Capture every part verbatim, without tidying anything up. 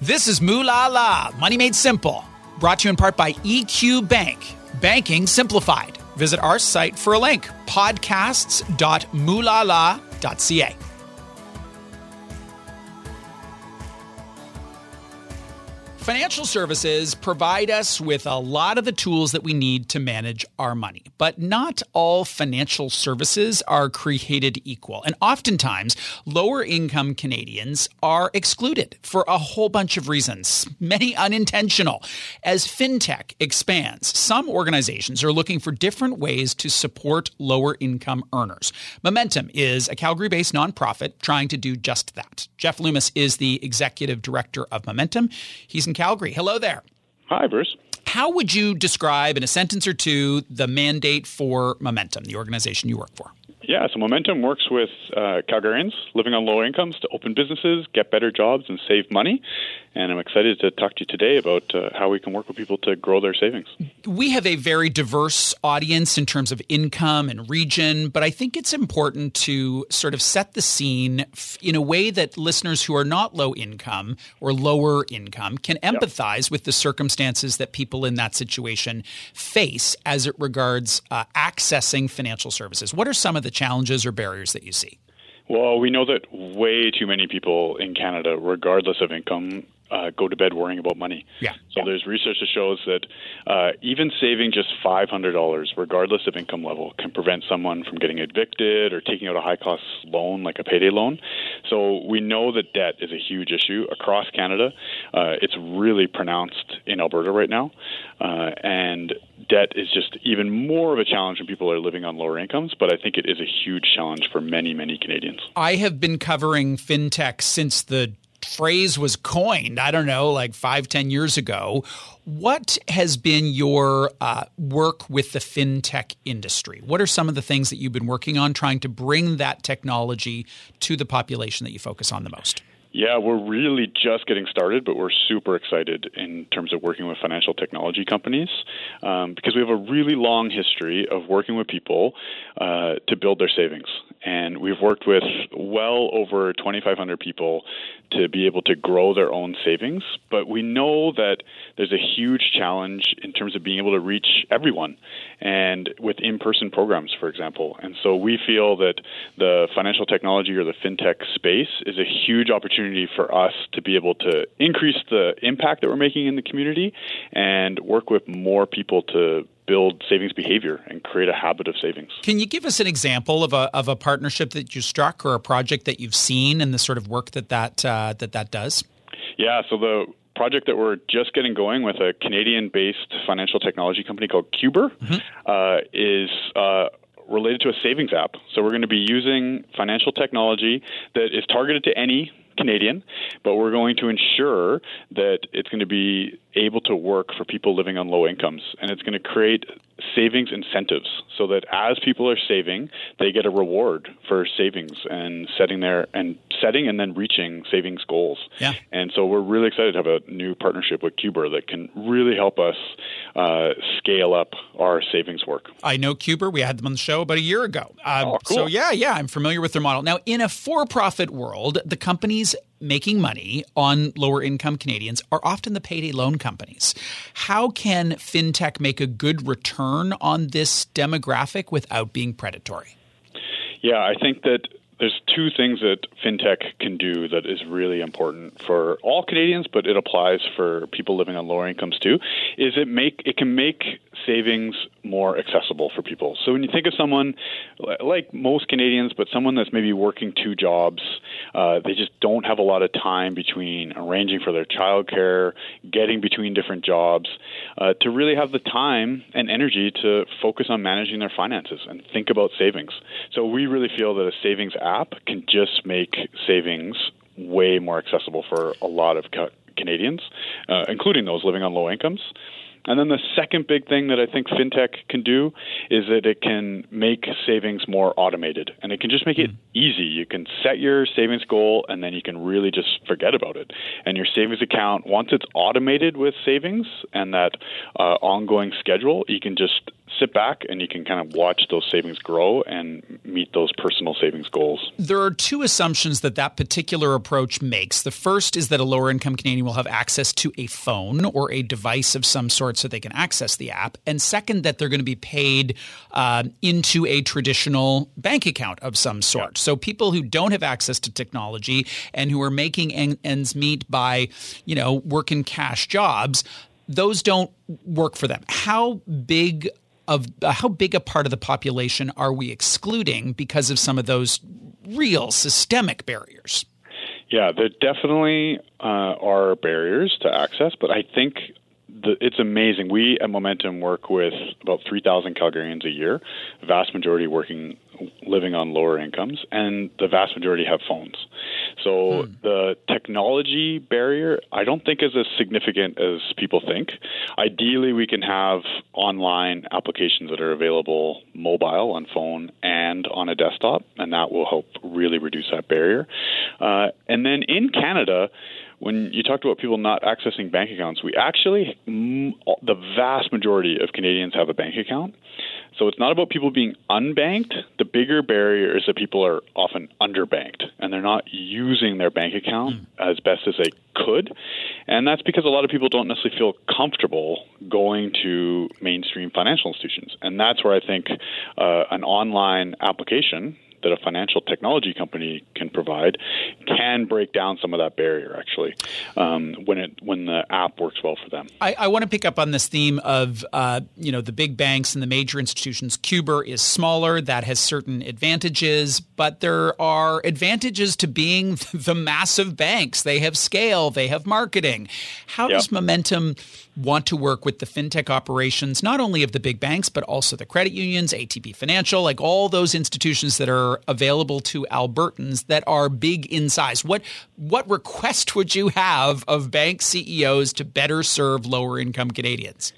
This is Moolah La, Money Made Simple, brought to you in part by E Q Bank, banking simplified. Visit our site for a link, podcasts dot moolah la dot c a. Financial services provide us with a lot of the tools that we need to manage our money, but not all financial services are created equal. And oftentimes, lower income Canadians are excluded for a whole bunch of reasons, many unintentional. As fintech expands, some organizations are looking for different ways to support lower income earners. Momentum is a Calgary-based nonprofit trying to do just that. Jeff Loomis is the executive director of Momentum. He's in Calgary. Hello there. Hi, Bruce. How would you describe in a sentence or two the mandate for Momentum, the organization you work for? Yeah, so Momentum works with uh, Calgarians living on low incomes to open businesses, get better jobs, and save money. And I'm excited to talk to you today about uh, how we can work with people to grow their savings. We have a very diverse audience in terms of income and region, but I think it's important to sort of set the scene in a way that listeners who are not low income or lower income can empathize yep. with the circumstances that people in that situation face as it regards uh, accessing financial services. What are some of the challenges or barriers that you see? Well, we know that way too many people in Canada, regardless of income, uh, go to bed worrying about money. Yeah. So there's research that shows that uh, even saving just five hundred dollars, regardless of income level, can prevent someone from getting evicted or taking out a high-cost loan like a payday loan. So we know that debt is a huge issue across Canada. Uh, it's really pronounced in Alberta right now. Uh, and debt is just even more of a challenge when people are living on lower incomes, but I think it is a huge challenge for many, many Canadians. I have been covering fintech since the phrase was coined, I don't know, like five, ten years ago. What has been your uh, work with the fintech industry? What are some of the things that you've been working on trying to bring that technology to the population that you focus on the most? Yeah, we're really just getting started, but we're super excited in terms of working with financial technology companies um, because we have a really long history of working with people uh, to build their savings. And we've worked with well over twenty-five hundred people to be able to grow their own savings. But we know that there's a huge challenge in terms of being able to reach everyone and with in-person programs, for example. And so we feel that the financial technology or the fintech space is a huge opportunity for us to be able to increase the impact that we're making in the community and work with more people to build savings behavior and create a habit of savings. Can you give us an example of a of a partnership that you struck or a project that you've seen and the sort of work that that, uh, that, that does? Yeah, so the project that we're just getting going with a Canadian-based financial technology company called Cuber mm-hmm. uh, is uh, related to a savings app. So we're going to be using financial technology that is targeted to any Canadian, but we're going to ensure that it's going to be able to work for people living on low incomes, and it's going to create savings incentives so that as people are saving, they get a reward for savings and setting their and setting and then reaching savings goals. Yeah. And so we're really excited to have a new partnership with Cuber that can really help us uh, scale up our savings work. I know Cuber. We had them on the show about a year ago. Um, oh, cool. So yeah, yeah, I'm familiar with their model. Now, in a for-profit world, the companies making money on lower income Canadians are often the payday loan companies. How can fintech make a good return on this demographic without being predatory? Yeah, I think that there's two things that fintech can do that is really important for all Canadians, but it applies for people living on lower incomes too, is it make it can make savings more accessible for people. So when you think of someone like most Canadians, but someone that's maybe working two jobs, uh, they just don't have a lot of time between arranging for their childcare, getting between different jobs, uh, to really have the time and energy to focus on managing their finances and think about savings. So we really feel that a savings app can just make savings way more accessible for a lot of ca- Canadians, uh, including those living on low incomes. And then the second big thing that I think fintech can do is that it can make savings more automated, and it can just make it easy. You can set your savings goal, and then you can really just forget about it. And your savings account, once it's automated with savings and that uh, ongoing schedule, you can just sit back and you can kind of watch those savings grow and meet those personal savings goals. There are two assumptions that that particular approach makes. The first is that a lower-income Canadian will have access to a phone or a device of some sort so they can access the app. And second, that they're going to be paid uh, into a traditional bank account of some sort. Yeah. So people who don't have access to technology and who are making en- ends meet by, you know, working cash jobs, those don't work for them. How big of uh, how big a part of the population are we excluding because of some of those real systemic barriers? Yeah, there definitely uh, are barriers to access, but I think the, it's amazing. We at Momentum work with about three thousand Calgarians a year, vast majority working, living on lower incomes, and the vast majority have phones. So hmm. the technology barrier, I don't think is as significant as people think. Ideally, we can have online applications that are available mobile, on phone, and on a desktop, and that will help really reduce that barrier. Uh, and then in Canada, when you talked about people not accessing bank accounts, we actually, the vast majority of Canadians have a bank account. So it's not about people being unbanked. The bigger barrier is that people are often underbanked and they're not using their bank account mm. as best as they could. And that's because a lot of people don't necessarily feel comfortable going to mainstream financial institutions. And that's where I think uh, an online application that a financial technology company can provide can break down some of that barrier, actually, um, when it when the app works well for them. I, I want to pick up on this theme of uh, you know the big banks and the major institutions. Cuber is smaller. That has certain advantages, but there are advantages to being the massive banks. They have scale. They have marketing. How yep. does Momentum want to work with the fintech operations, not only of the big banks, but also the credit unions, A T B Financial, like all those institutions that are available to Albertans that are big in size? What what request would you have of bank C E Os to better serve lower income Canadians?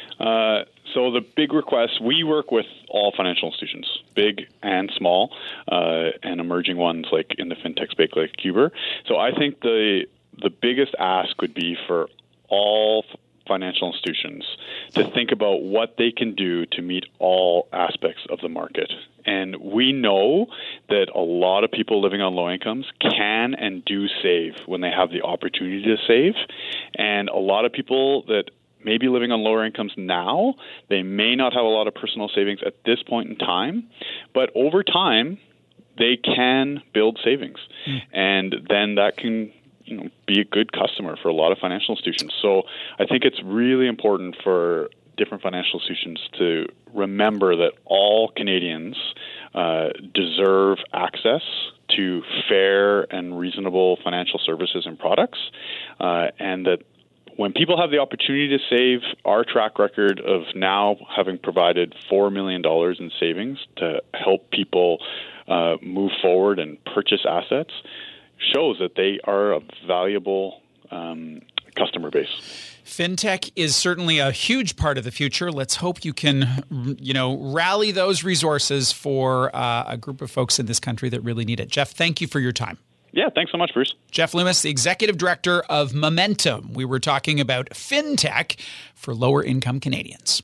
Uh, so the big request, we work with all financial institutions, big and small, uh, and emerging ones like in the fintech space like Cuber. So I think the the biggest ask would be for all financial institutions to think about what they can do to meet all aspects of the market. And we know that a lot of people living on low incomes can and do save when they have the opportunity to save. And a lot of people that may be living on lower incomes now, they may not have a lot of personal savings at this point in time, but over time, they can build savings. Mm. And then that can you know, be a good customer for a lot of financial institutions. So I think it's really important for different financial institutions to remember that all Canadians uh, deserve access to fair and reasonable financial services and products, uh, and that when people have the opportunity to save, our track record of now having provided four million dollars in savings to help people uh, move forward and purchase assets shows that they are a valuable um, customer base. Fintech is certainly a huge part of the future. Let's hope you can, you know, rally those resources for uh, a group of folks in this country that really need it. Jeff, thank you for your time. Yeah, thanks so much, Bruce. Jeff Loomis, the executive director of Momentum. We were talking about fintech for lower income Canadians.